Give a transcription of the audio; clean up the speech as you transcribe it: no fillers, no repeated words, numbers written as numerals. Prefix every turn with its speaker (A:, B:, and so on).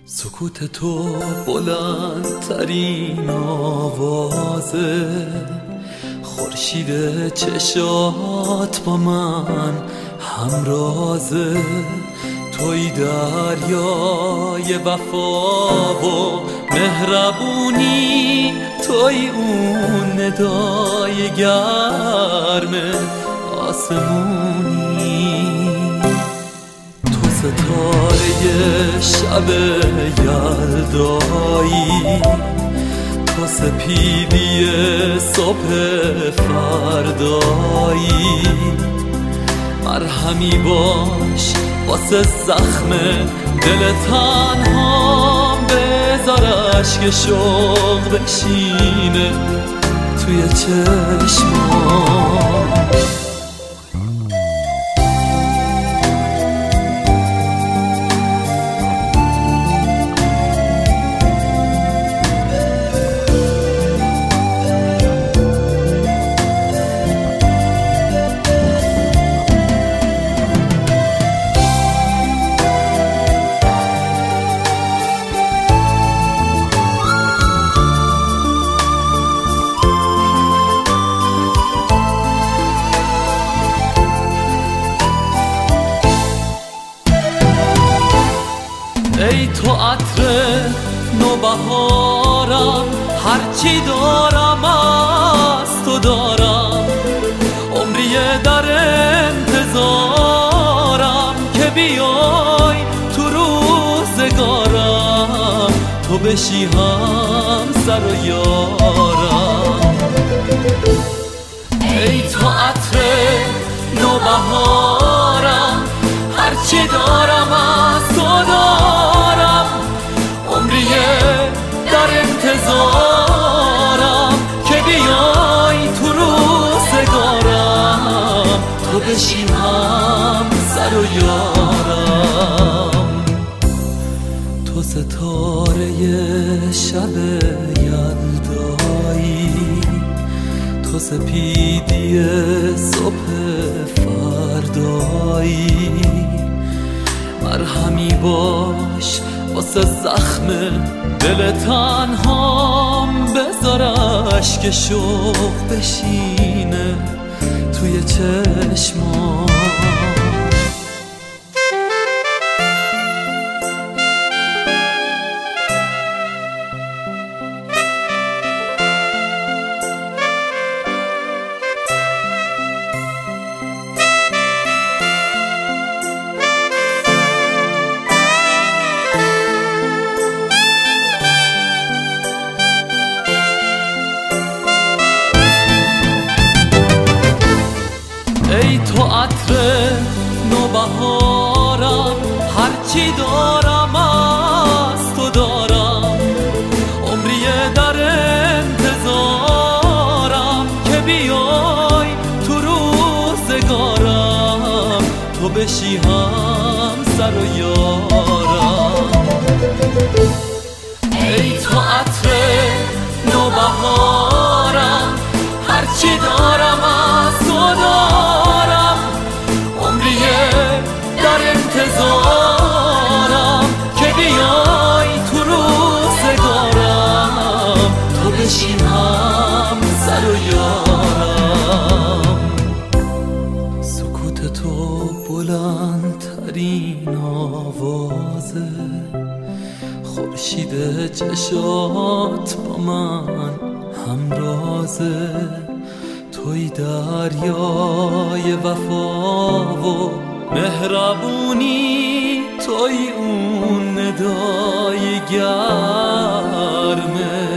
A: سکوت تو بلندترین آوازه، خورشید چشات با من همرازه. توی دریای وفا و مهربونی، توی اون ندای گرم آسمونی. تو ستاره شب یلدایی، تو سپیدی صبح فردایی. مرهمی باش واسه زخم دل تنهام، بذار اشک شوق بشینه توی چشمام. ای تو عطر نوبهارم، هرچی دارم از تو دارم. عمری در انتظارم که بیای تو روزگارم، تو بشی همسر و یارم. ای تو عطر نوبهارم، هرچی دارم از تو دارم. عمری در انتظارم که بیای تو روزگارم، تو بشی همسر و یارم. تو ستاره شب یلدایی، تو سپیدی صبح فردایی. مرهمی باش واسه زخم دل تنهام، بذار اشک شوق بشینه توی چشمام. ای تو عطر نوبهارم، هرچی دارم از تو دارم. عمری در انتظارم که بیای تو روزگارم، تو بشی همسر و یارم. ای تو عطر نوبهارم، هرچی دارم از تو دارم. عمری در انتظارم که بیای تو روزگارم، تو بشی همسر و یارم. سکوت تو بلندترین آوازه، خورشید چشات با من همرازه. توی دریای وفا و مهربونی، توی اون ندای گرم